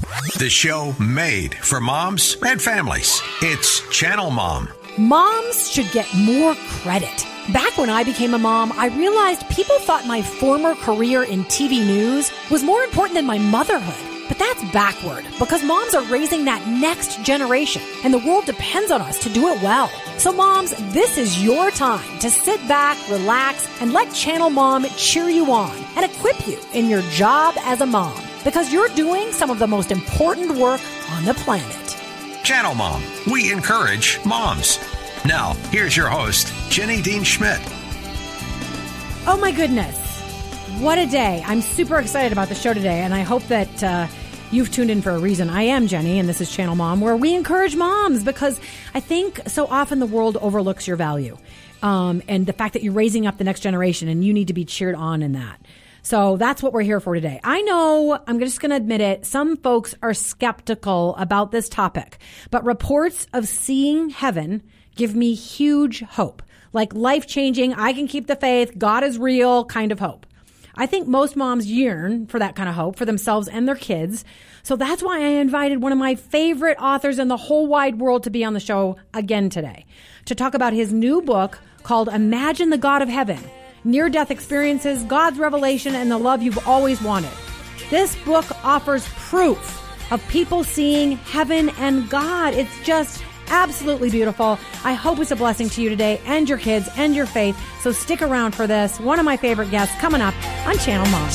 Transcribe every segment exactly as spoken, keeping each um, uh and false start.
The show made for moms and families. It's Channel Mom. Moms should get more credit. Back when I became a mom, I realized people thought my former career in T V news was more important than my motherhood. But that's backward, because moms are raising that next generation, and the world depends on us to do it well. So moms, this is your time to sit back, relax, and let Channel Mom cheer you on and equip you in your job as a mom, because you're doing some of the most important work on the planet. Channel Mom. We encourage moms. Now, here's your host, Jenny Dean Schmidt. Oh my goodness. What a day. I'm super excited about the show today, and I hope that uh, you've tuned in for a reason. I am Jenny, and this is Channel Mom, where we encourage moms, because I think so often the world overlooks your value um, and the fact that you're raising up the next generation, and you need to be cheered on in that. So that's what we're here for today. I know, I'm just going to admit it, some folks are skeptical about this topic, but reports of seeing heaven give me huge hope, like life-changing, I can keep the faith, God is real kind of hope. I think most moms yearn for that kind of hope for themselves and their kids. So that's why I invited one of my favorite authors in the whole wide world to be on the show again today, to talk about his new book called Imagine the God of Heaven, Near-Death Experiences, God's Revelation, and the Love You've Always Wanted. This book offers proof of people seeing heaven and God. It's just absolutely beautiful. I hope it's a blessing to you today and your kids and your faith. So stick around for this. One of my favorite guests coming up on Channel Mom.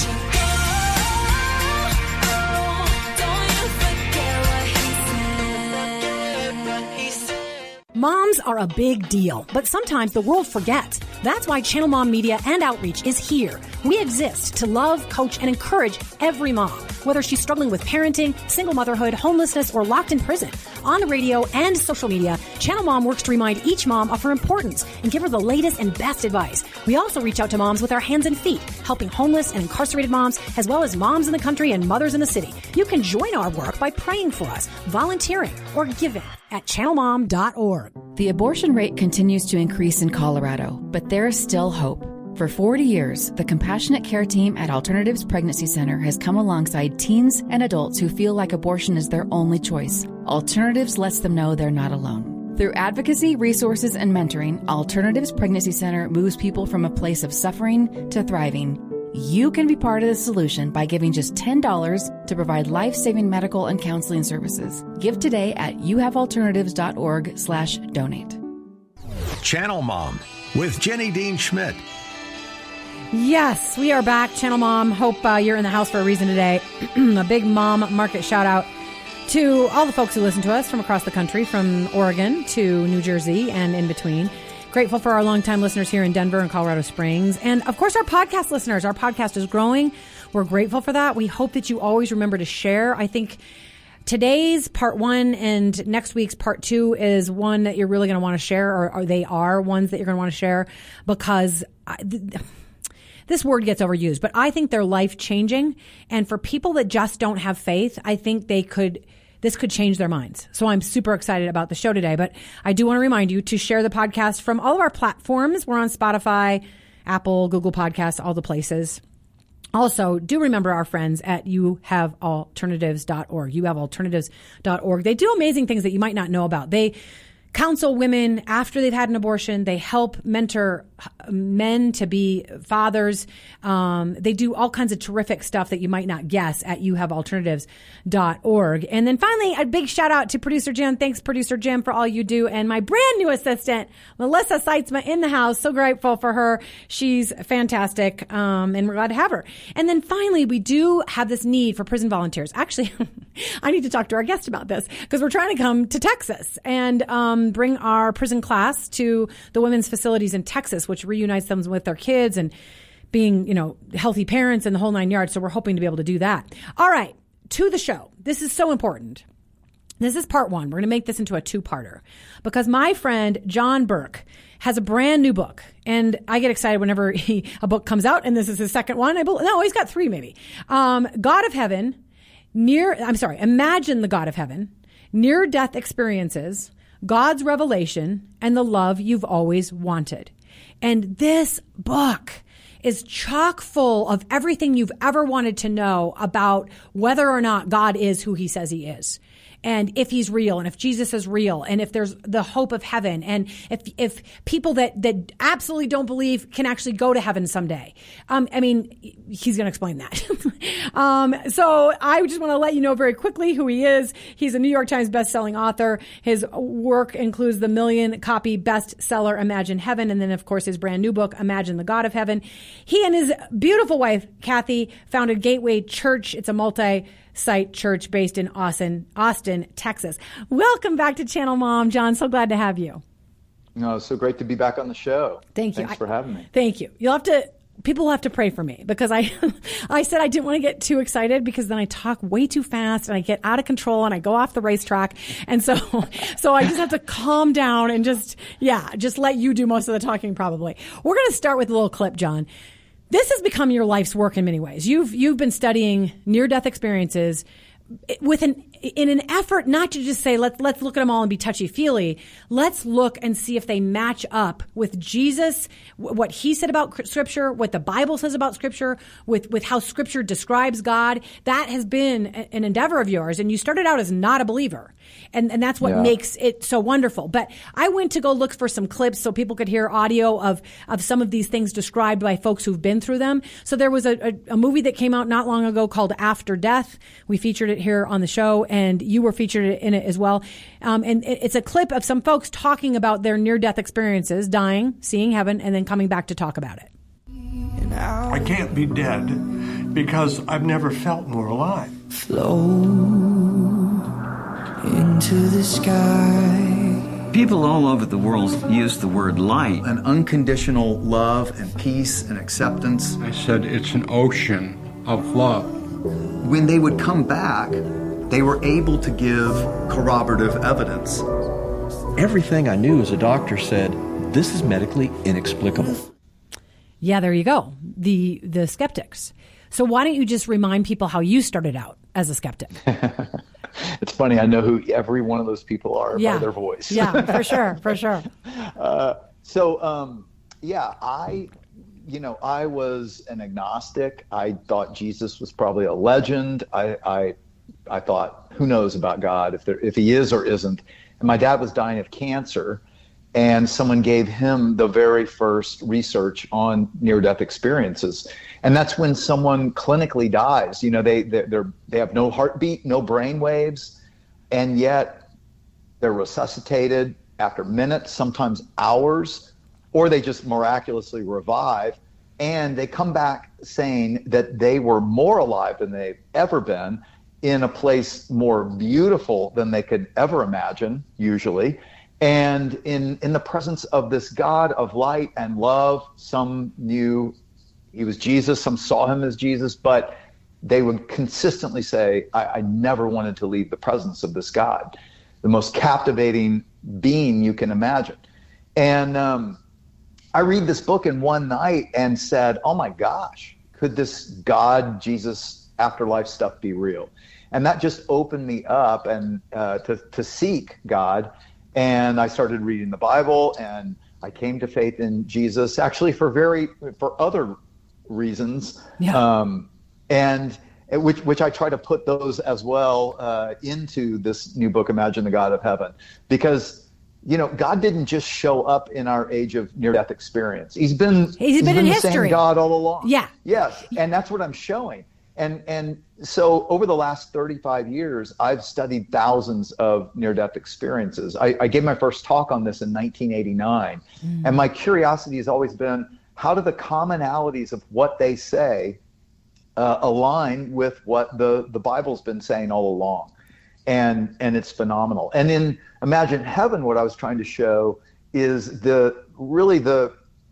Moms are a big deal, but sometimes the world forgets. That's why Channel Mom Media and Outreach is here. We exist to love, coach, and encourage every mom, whether she's struggling with parenting, single motherhood, homelessness, or locked in prison. On the radio and social media, Channel Mom works to remind each mom of her importance and give her the latest and best advice. We also reach out to moms with our hands and feet, helping homeless and incarcerated moms, as well as moms in the country and mothers in the city. You can join our work by praying for us, volunteering, or giving at channel mom dot org. The abortion rate continues to increase in Colorado, but there is still hope. For forty years, the Compassionate Care Team at Alternatives Pregnancy Center has come alongside teens and adults who feel like abortion is their only choice. Alternatives lets them know they're not alone. Through advocacy, resources, and mentoring, Alternatives Pregnancy Center moves people from a place of suffering to thriving. You can be part of the solution by giving just ten dollars to provide life-saving medical and counseling services. Give today at youhavealternatives.org slash donate. Channel Mom with Jenny Dean Schmidt. Yes, we are back, Channel Mom. Hope uh, you're in the house for a reason today. A big mom market shout out to all the folks who listen to us from across the country, from Oregon to New Jersey and in between. Grateful for our longtime listeners here in Denver and Colorado Springs. And of course, our podcast listeners. Our podcast is growing. We're grateful for that. We hope that you always remember to share. I think today's part one and next week's part two is one that you're really going to want to share, or, or they are ones that you're going to want to share, because I, th- this word gets overused, but I think they're life changing. And for people that just don't have faith, I think they could This could change their minds. So I'm super excited about the show today. But I do want to remind you to share the podcast from all of our platforms. We're on Spotify, Apple, Google Podcasts, all the places. Also, do remember our friends at you have alternatives dot org. you have alternatives dot org. They do amazing things that you might not know about. They counsel women after they've had an abortion. They help mentor men to be fathers. Um, they do all kinds of terrific stuff that you might not guess at you have alternatives dot org. And then finally, a big shout out to producer Jim. Thanks, producer Jim, for all you do. And my brand new assistant, Melissa Seitzma, in the house. So grateful for her. She's fantastic. Um, and we're glad to have her. And then finally, we do have this need for prison volunteers. Actually, I need to talk to our guest about this, because we're trying to come to Texas and, um, bring our prison class to the women's facilities in Texas, which reunites them with their kids and being, you know, healthy parents and the whole nine yards. So we're hoping to be able to do that. All right, to the show. This is so important. This is part one. We're going to make this into a two-parter, because my friend John Burke has a brand new book, and I get excited whenever he, a book comes out, and this is his second one. I believe, no, he's got three maybe. Um, God of Heaven, near, I'm sorry, Imagine the God of Heaven, Near-Death Experiences, God's Revelation, and the Love You've Always Wanted. And this book is chock full of everything you've ever wanted to know about whether or not God is who he says he is. And if he's real, and if Jesus is real, and if there's the hope of heaven, and if if people that, that absolutely don't believe can actually go to heaven someday. Um, I mean, he's going to explain that. um, so I just want to let you know very quickly who he is. He's a New York Times bestselling author. His work includes the million copy bestseller Imagine Heaven, and then, of course, his brand new book, Imagine the God of Heaven. He and his beautiful wife, Kathy, founded Gateway Church. It's a multi site church based in Austin, Austin, Texas. Welcome back to Channel Mom, John. So glad to have you. No, it's so great to be back on the show. Thank you. Thanks for having me. Thank you. You'll have to, people will have to pray for me because I, I said I didn't want to get too excited because then I talk way too fast and I get out of control and I go off the racetrack. And so, so I just have to calm down and just, yeah, just let you do most of the talking probably. We're going to start with a little clip, John. This has become your life's work in many ways. You've you've been studying near-death experiences with an in an effort not to just say let's let's look at them all and be touchy-feely. Let's look and see if they match up with Jesus, what he said about Scripture, what the Bible says about Scripture, with with how Scripture describes God. That has been an endeavor of yours, and you started out as not a believer, and and that's what yeah. makes it so wonderful. But I went to go look for some clips so people could hear audio of of some of these things described by folks who've been through them. So there was a, a, a movie that came out not long ago called After Death. We featured it here on the show, and you were featured in it as well. Um, and it's a clip of some folks talking about their near-death experiences, dying, seeing heaven, and then coming back to talk about it. I can't be dead because I've never felt more alive. Flow into the sky. People all over the world use the word light. An unconditional love and peace and acceptance. I said it's an ocean of love. When they would come back, they were able to give corroborative evidence. Everything I knew as a doctor said, this is medically inexplicable. Yeah, there you go. The the skeptics. So why don't you just remind people how you started out as a skeptic? It's funny. I know who every one of those people are yeah. by their voice. Yeah, for sure, for sure. Uh, so, um, yeah, I... You know, I was an agnostic. I thought Jesus was probably a legend. I, I, I thought, who knows about God, if there, if he is or isn't. And my dad was dying of cancer, and someone gave him the very first research on near-death experiences. And that's when someone clinically dies. You know, they they're, they're they have no heartbeat, no brain waves, and yet they're resuscitated after minutes, sometimes hours, or they just miraculously revive, and they come back saying that they were more alive than they've ever been, in a place more beautiful than they could ever imagine, usually, and in, in the presence of this God of light and love. Some knew he was Jesus, some saw him as Jesus, but they would consistently say, I, I never wanted to leave the presence of this God, the most captivating being you can imagine. And um, I read this book in one night and said, oh my gosh, could this God, Jesus, afterlife stuff be real? And that just opened me up and uh, to, to seek God. And I started reading the Bible, and I came to faith in Jesus, actually for very, for other reasons. Yeah. Um, and which, which I try to put those as well uh, into this new book, Imagine the God of Heaven, because you know, God didn't just show up in our age of near-death experience. He's been he's, he's been, been in the history. Same God all along. Yeah. Yes, and that's what I'm showing. And and so over the last thirty-five years, I've studied thousands of near-death experiences. I, I gave my first talk on this in nineteen eighty-nine, mm. and my curiosity has always been, how do the commonalities of what they say uh, align with what the the Bible's been saying all along? And and it's phenomenal. And in Imagine Heaven, what I was trying to show is the really the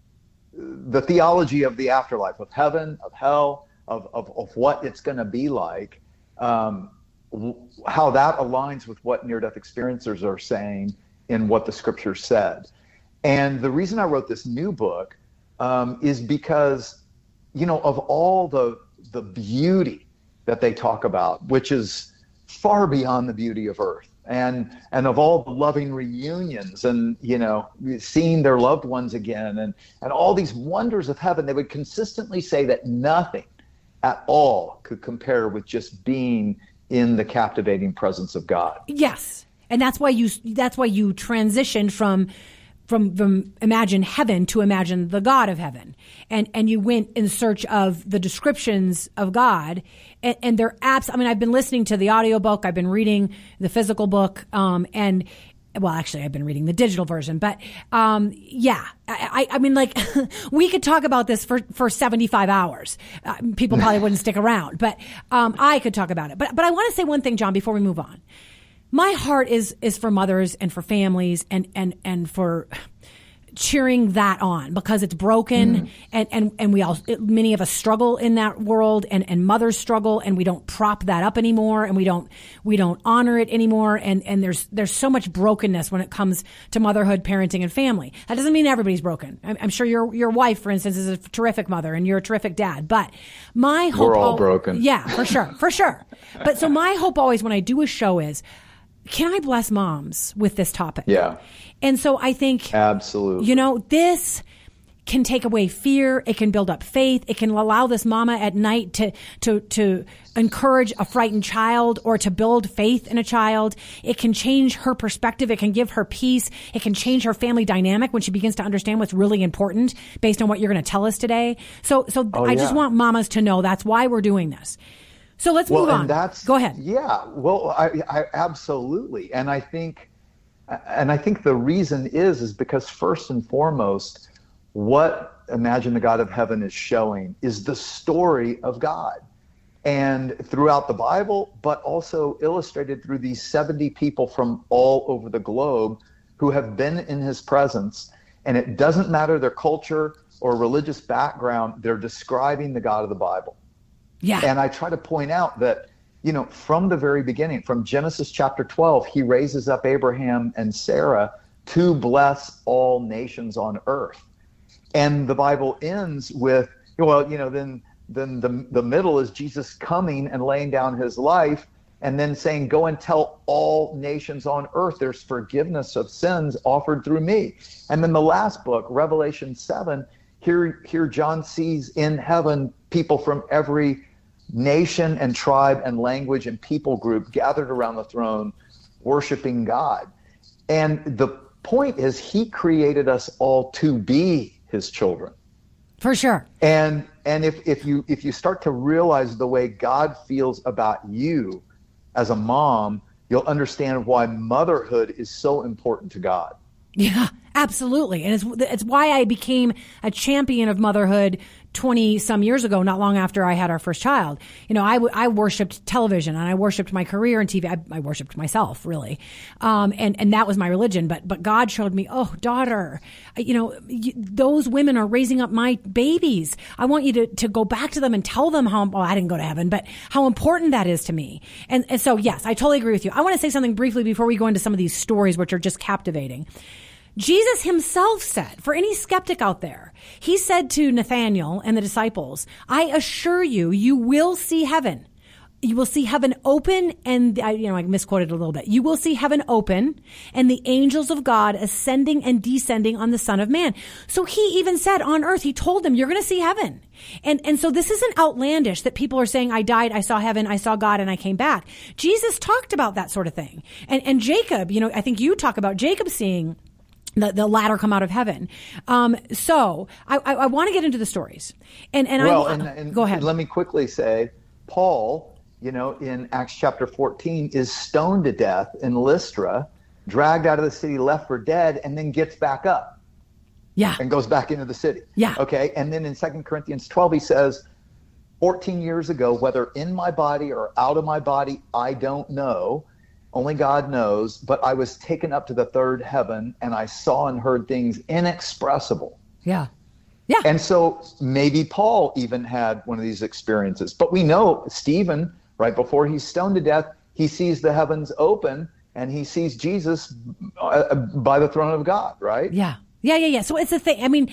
the theology of the afterlife, of heaven, of hell, of of, of what it's going to be like, um, w- how that aligns with what near-death experiencers are saying in what the Scripture said. And the reason I wrote this new book um, is because, you know, of all the the beauty that they talk about, which is far beyond the beauty of earth. and and of all the loving reunions and, you know, seeing their loved ones again and, and all these wonders of heaven, they would consistently say that nothing at all could compare with just being in the captivating presence of God. Yes. And that's why you that's why you transitioned from From, from imagine heaven to imagine the God of heaven. And, and you went in search of the descriptions of God. And, and they're apps. I mean, I've been listening to the audiobook. I've been reading the physical book. Um, and well, actually, I've been reading the digital version. But um, yeah, I, I mean, like, we could talk about this for, for seventy-five hours. Uh, people probably wouldn't stick around. But um, I could talk about it. But, but I want to say one thing, John, before we move on. My heart is is for mothers and for families and and and for cheering that on, because it's broken mm. and and and we all many of us struggle in that world, and and mothers struggle, and we don't prop that up anymore, and we don't we don't honor it anymore, and and there's there's so much brokenness when it comes to motherhood, parenting, and family. That doesn't mean everybody's broken. I'm, I'm sure your your wife, for instance, is a terrific mother and you're a terrific dad, but my hope we're all al- broken. Yeah, for sure, for sure. But so my hope always when I do a show is, can I bless moms with this topic? Yeah. And so I think, absolutely, you know, this can take away fear. It can build up faith. It can allow this mama at night to, to, to encourage a frightened child or to build faith in a child. It can change her perspective. It can give her peace. It can change her family dynamic when she begins to understand what's really important based on what you're going to tell us today. So, so oh, I yeah. just want mamas to know that's why we're doing this. So let's well, move on. And that's, Go ahead. Yeah. Well, I, I absolutely. And I think, and I think the reason is, is because first and foremost, what Imagine the God of Heaven is showing is the story of God. And throughout the Bible, but also illustrated through these seventy people from all over the globe who have been in his presence. And it doesn't matter their culture or religious background, they're describing the God of the Bible. Yeah. And I try to point out that, you know, from the very beginning, from Genesis chapter twelve, he raises up Abraham and Sarah to bless all nations on earth. And the Bible ends with, well, you know, then then the, the middle is Jesus coming and laying down his life and then saying, go and tell all nations on earth there's forgiveness of sins offered through me. And then the last book, Revelation seven, here, here John sees in heaven people from every nation and tribe and language and people group gathered around the throne worshiping God. And the point is, he created us all to be his children. For sure. And and if, if you if you start to realize the way God feels about you as a mom, you'll understand why motherhood is so important to God. Yeah, absolutely. And it's it's why I became a champion of motherhood twenty some years ago, not long after I had our first child. You know, I, w- I worshiped television and I worshiped my career in T V. I, I worshiped myself, really. Um, and, and that was my religion. But, but God showed me, oh, daughter, you know, you, those women are raising up my babies. I want you to, to go back to them and tell them how, well, I didn't go to heaven, but how important that is to me. And, and so, yes, I totally agree with you. I want to say something briefly before we go into some of these stories, which are just captivating. Jesus himself said, for any skeptic out there, he said to Nathanael and the disciples, I assure you, you will see heaven. You will see heaven open, and I, you know, I misquoted a little bit. You will see heaven open and the angels of God ascending and descending on the Son of Man. So he even said on earth, he told them, you're going to see heaven. And, and so this isn't outlandish that people are saying, I died, I saw heaven, I saw God, and I came back. Jesus talked about that sort of thing. And, and Jacob, you know, I think you talk about Jacob seeing The, the ladder come out of heaven. Um, so I, I, I want to get into the stories. And, and well, I and, and go ahead. Let me quickly say, Paul, you know, in Acts chapter fourteen, is stoned to death in Lystra, dragged out of the city, left for dead, and then gets back up. Yeah. And goes back into the city. Yeah. Okay. And then in Second Corinthians twelve, he says, fourteen years ago, whether in my body or out of my body, I don't know. Only God knows, but I was taken up to the third heaven and I saw and heard things inexpressible. Yeah. Yeah. And so maybe Paul even had one of these experiences. But we know Stephen, right before he's stoned to death, he sees the heavens open and he sees Jesus by the throne of God, right? Yeah. Yeah, yeah, yeah. So it's a thing. I mean,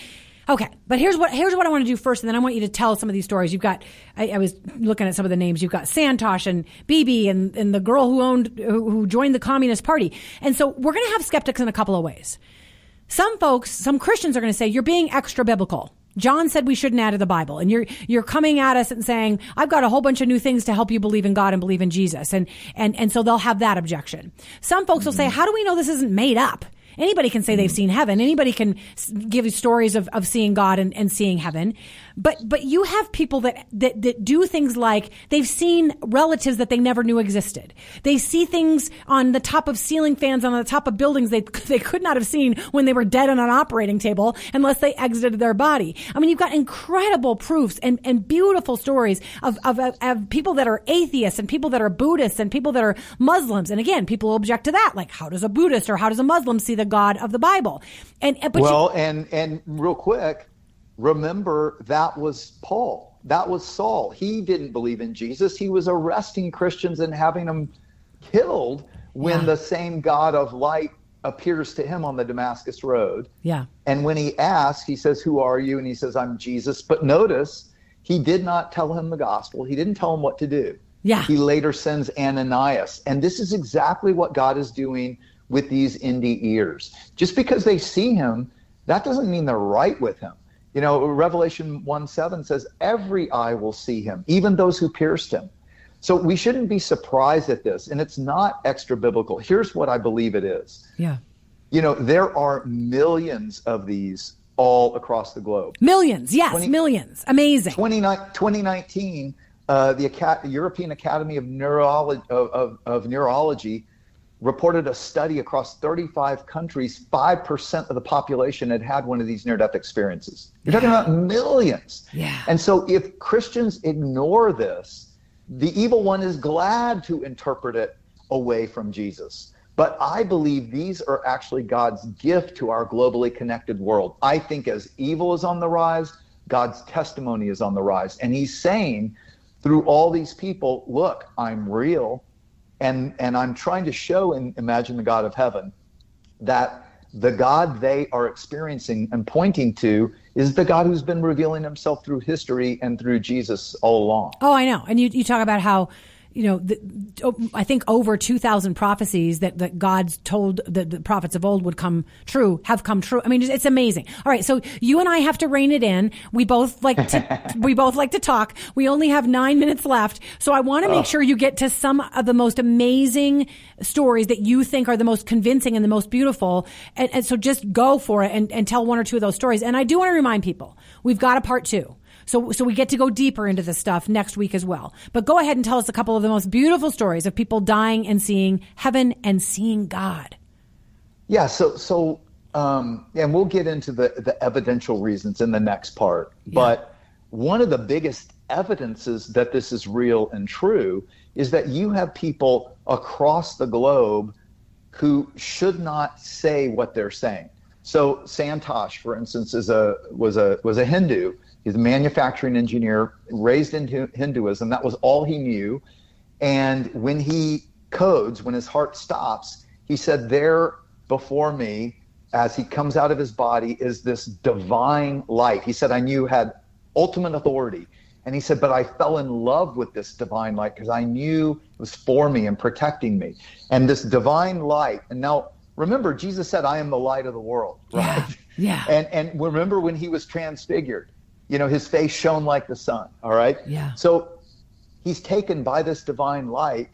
Okay, but here's what here's what I want to do first, and then I want you to tell some of these stories. You've got, I, I was looking at some of the names. You've got Santosh and Bibi and, and the girl who owned, who, who joined the Communist Party. And so we're going to have skeptics in a couple of ways. Some folks, some Christians are going to say, you're being extra biblical. John said we shouldn't add to the Bible, and you're you're coming at us and saying, I've got a whole bunch of new things to help you believe in God and believe in Jesus. And and and so they'll have that objection. Some folks will say, how do we know this isn't made up? Anybody can say they've seen heaven. Anybody can give you stories of, of seeing God and, and seeing heaven. But but you have people that, that that do things like they've seen relatives that they never knew existed. They see things on the top of ceiling fans on the top of buildings they they could not have seen when they were dead on an operating table unless they exited their body. I mean, you've got incredible proofs and, and beautiful stories of, of, of, of people that are atheists and people that are Buddhists and people that are Muslims. And again, people object to that. Like, how does a Buddhist or how does a Muslim see the God of the Bible? And but well, you, and and real quick, remember that was Paul. That was Saul. He didn't believe in Jesus. He was arresting Christians and having them killed when yeah. the same God of light appears to him on the Damascus Road. Yeah. And when he asks, he says, "Who are you?" And he says, "I'm Jesus." But notice, he did not tell him the gospel. He didn't tell him what to do. Yeah. He later sends Ananias. And this is exactly what God is doing with these indie ears. Just because they see him, that doesn't mean they're right with him. You know, Revelation one seven says, every eye will see him, even those who pierced him. So we shouldn't be surprised at this. And it's not extra biblical. Here's what I believe it is. Yeah. You know, there are millions of these all across the globe. Millions, yes, twenty, millions. Amazing. twenty nineteen, uh, the Acad- European Academy of, Neurolo- of, of, of Neurology reported a study across thirty-five countries, five percent of the population had had one of these near-death experiences. You're talking about millions. Yeah. And so if Christians ignore this, the evil one is glad to interpret it away from Jesus. But I believe these are actually God's gift to our globally connected world. I think as evil is on the rise, God's testimony is on the rise. And he's saying through all these people, look, I'm real. And and I'm trying to show in Imagine the God of Heaven that the God they are experiencing and pointing to is the God who's been revealing himself through history and through Jesus all along. Oh, I know. And you, you talk about how, you know, the, I think over two thousand prophecies that, that God's told the, the prophets of old would come true, have come true. I mean, it's amazing. All right. So you and I have to rein it in. We both like to, we both like to talk. We only have nine minutes left. So I want to make oh. sure you get to some of the most amazing stories that you think are the most convincing and the most beautiful. And, and so just go for it and, and tell one or two of those stories. And I do want to remind people, we've got a part two. So, so we get to go deeper into this stuff next week as well. But go ahead and tell us a couple of the most beautiful stories of people dying and seeing heaven and seeing God. Yeah. So, so, um, and we'll get into the, the evidential reasons in the next part. Yeah. But one of the biggest evidences that this is real and true is that you have people across the globe who should not say what they're saying. So Santosh, for instance, is a, was a, was a Hindu. He's a manufacturing engineer, raised into Hinduism. That was all he knew. And when he codes, when his heart stops, he said, there before me, as he comes out of his body, is this divine light. He said, I knew had ultimate authority. And he said, but I fell in love with this divine light because I knew it was for me and protecting me. And this divine light, and now remember, Jesus said, I am the light of the world, right? Yeah. yeah. And, and remember when he was transfigured, you know, his face shone like the sun, all right? Yeah. So he's taken by this divine light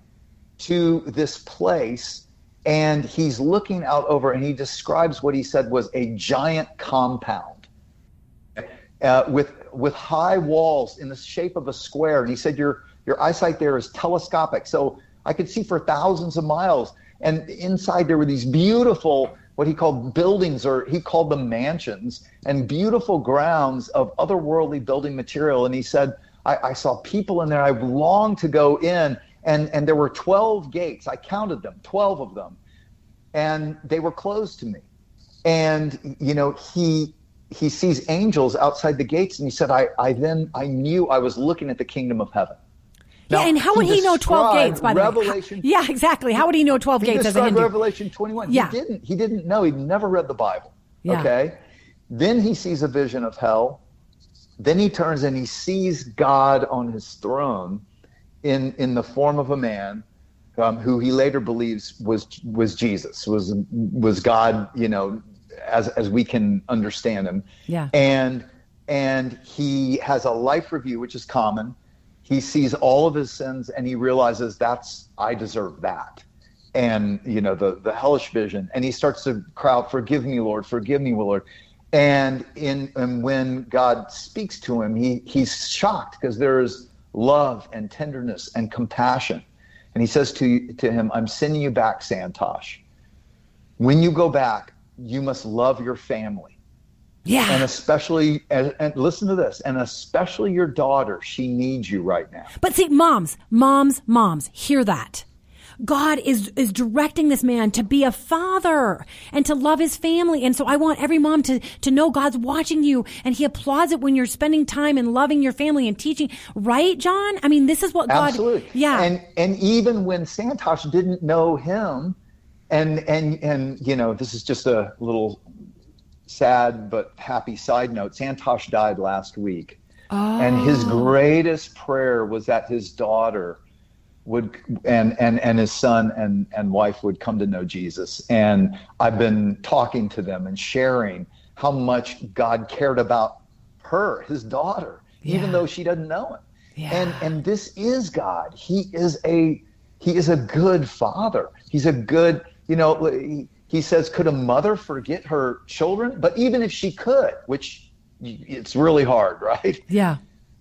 to this place, and he's looking out over, and he describes what he said was a giant compound uh, with with high walls in the shape of a square. And he said, your your eyesight there is telescopic, so I could see for thousands of miles. And inside there were these beautiful, what he called buildings, or he called them mansions, and beautiful grounds of otherworldly building material. And he said, I, I saw people in there. I longed to go in. And, and there were twelve gates. I counted them, twelve of them. And they were closed to me. And, you know, he he sees angels outside the gates. And he said, I, I then I knew I was looking at the kingdom of heaven. Now, yeah, and how would he, he know twelve gates, by the Revelation, way? How, yeah, exactly. How would he know twelve he gates as a Hindu? Revelation twenty-one. Yeah. He didn't. He didn't know. He'd never read the Bible. Yeah. Okay. Then he sees a vision of hell. Then he turns and he sees God on his throne in, in the form of a man um, who he later believes was was Jesus, was was God, you know, as as we can understand him. Yeah. And and he has a life review, which is common. He sees all of his sins and he realizes that's, I deserve that. And, you know, the, the hellish vision. And he starts to cry out, forgive me, Lord, forgive me, Lord. And in and when God speaks to him, he he's shocked because there is love and tenderness and compassion. And he says to to him, I'm sending you back, Santosh. When you go back, you must love your family. Yeah. And especially, and, and listen to this, and especially your daughter. She needs you right now. But see, moms, moms, moms, hear that. God is is directing this man to be a father and to love his family. And so I want every mom to, to know God's watching you, and he applauds it when you're spending time and loving your family and teaching. Right, John? I mean, this is what God... Absolutely. Yeah. And and even when Santosh didn't know him, and and and you know, this is just a little sad but happy side note. Santosh died last week. Oh. And his greatest prayer was that his daughter would and and and his son and and wife would come to know Jesus. And I've been talking to them and sharing how much God cared about her, his daughter, yeah. even though she doesn't know him. Yeah. And and this is God. He is a he is a good father. He's a good, you know, he, he says, could a mother forget her children? But even if she could, which it's really hard, right? Yeah.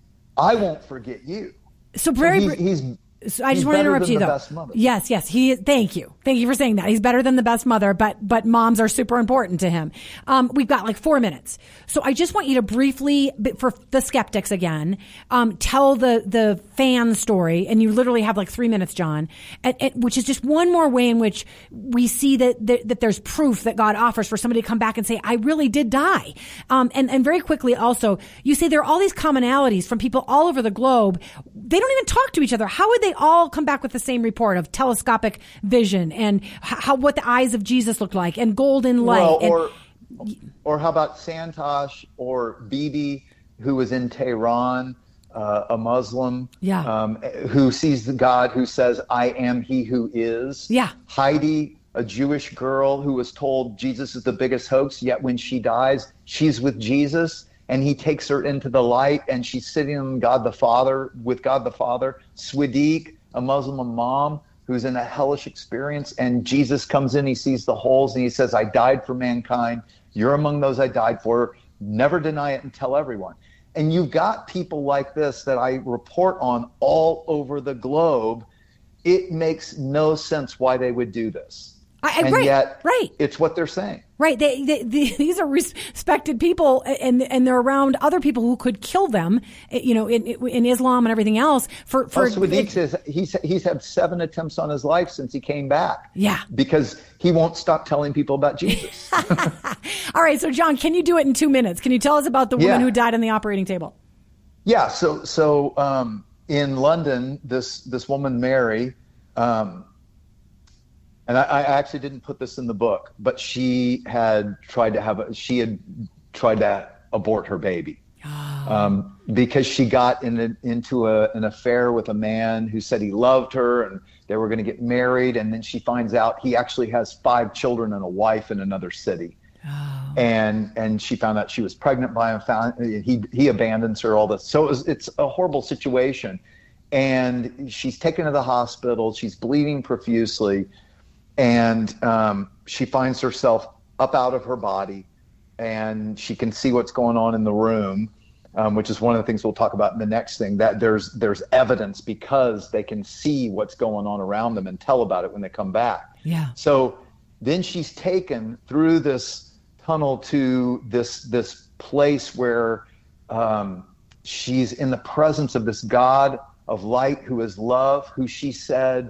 I won't forget you. So very so he's, he's So I just want to interrupt you, though. Yes, yes. He. Thank you. Thank you for saying that. He's better than the best mother, but but moms are super important to him. Um, we've got like four minutes, so I just want you to briefly, for the skeptics again, um, tell the the fan story, and you literally have like three minutes, John, and, and, which is just one more way in which we see that, that that there's proof that God offers for somebody to come back and say, I really did die. Um, and and very quickly, also, you say there are all these commonalities from people all over the globe. They don't even talk to each other. How would they all come back with the same report of telescopic vision and how what the eyes of Jesus looked like and golden light? Well, and, or, or how about Santosh or Bibi, who was in Tehran, uh, a Muslim, yeah. um, who sees the God who says, I am he who is. Yeah. Heidi, a Jewish girl who was told Jesus is the biggest hoax, yet when she dies, she's with Jesus. And he takes her into the light, and she's sitting in God the Father, with God the Father. Swediq, a Muslim mom who's in a hellish experience, and Jesus comes in, he sees the holes, and he says, I died for mankind. You're among those I died for. Never deny it and tell everyone. And you've got people like this that I report on all over the globe. It makes no sense why they would do this. I, and right, yet right. it's what they're saying. Right. They, they, they, these are respected people, and and they're around other people who could kill them, you know, in in Islam and everything else. For for oh, Swediq says he's he's had seven attempts on his life since he came back. Yeah. Because he won't stop telling people about Jesus. All right. So, John, can you do it in two minutes? Can you tell us about the woman yeah. who died on the operating table? Yeah. So so um, in London, this this woman Mary. Um, And I, I actually didn't put this in the book, but she had tried to have a, she had tried to abort her baby oh. um, because she got in a, into a, an affair with a man who said he loved her, and they were going to get married. And then she finds out he actually has five children and a wife in another city. Oh. And and she found out she was pregnant by him. Found he he abandons her. All this, so it was, it's a horrible situation. And she's taken to the hospital. She's bleeding profusely. And um, she finds herself up out of her body, and she can see what's going on in the room, um, which is one of the things we'll talk about in the next thing, that there's there's evidence because they can see what's going on around them and tell about it when they come back. Yeah. So then she's taken through this tunnel to this this place where um, she's in the presence of this God of light who is love, who she said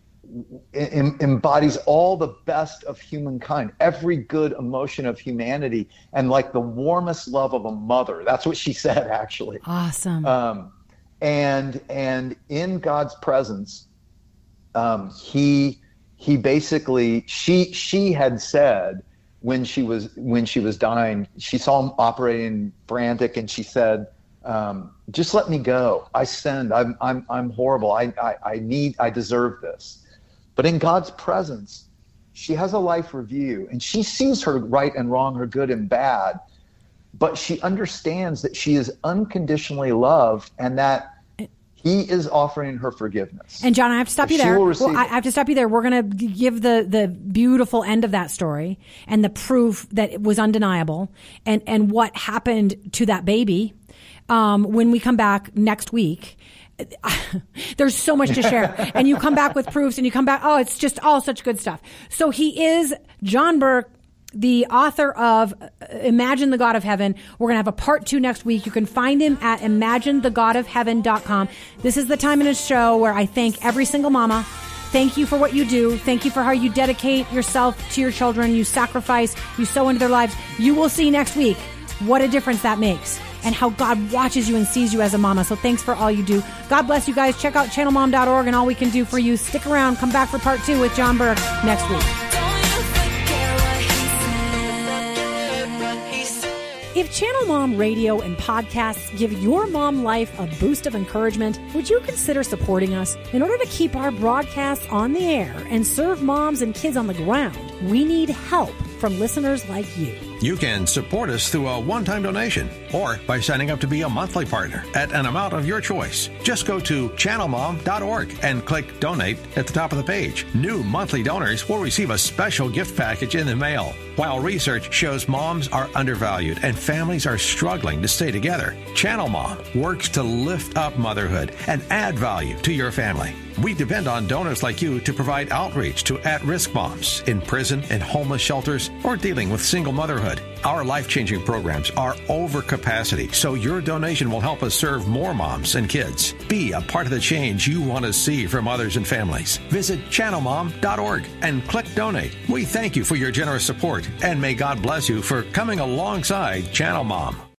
embodies all the best of humankind, every good emotion of humanity, and like the warmest love of a mother. That's what she said, actually. Awesome. Um, and and in God's presence, um, he he basically she she had said when she was when she was dying, she saw him operating frantic, and she said, um, "Just let me go. I sinned. I'm I'm I'm horrible. I, I I need. I deserve this." But in God's presence, she has a life review, and she sees her right and wrong, her good and bad. But she understands that she is unconditionally loved, and that He is offering her forgiveness. And John, I have to stop If you she there. will receive Well, I I have to stop you there. We're going to give the, the beautiful end of that story and the proof that it was undeniable and, and what happened to that baby um, when we come back next week. There's so much to share. And you come back with proofs and you come back, oh, it's just all such good stuff. So he is John Burke, the author of Imagine the God of Heaven. We're going to have a part two next week. You can find him at imagine the god of heaven dot com. This is the time in his show where I thank every single mama. Thank you for what you do. Thank you for how you dedicate yourself to your children. You sacrifice, you sow into their lives. You will see next week what a difference that makes and how God watches you and sees you as a mama. So thanks for all you do. God bless you guys. Check out channel mom dot org and all we can do for you. Stick around. Come back for part two with John Burke next week. If Channel Mom Radio and podcasts give your mom life a boost of encouragement, would you consider supporting us? In order to keep our broadcasts on the air and serve moms and kids on the ground, we need help from listeners like you. You can support us through a one-time donation or by signing up to be a monthly partner at an amount of your choice. Just go to channel mom dot org and click Donate at the top of the page. New monthly donors will receive a special gift package in the mail. While research shows moms are undervalued and families are struggling to stay together, Channel Mom works to lift up motherhood and add value to your family. We depend on donors like you to provide outreach to at-risk moms in prison and homeless shelters or dealing with single motherhood. Our life-changing programs are over capacity, so your donation will help us serve more moms and kids. Be a part of the change you want to see from mothers and families. Visit channel mom dot org and click Donate. We thank you for your generous support, and may God bless you for coming alongside Channel Mom.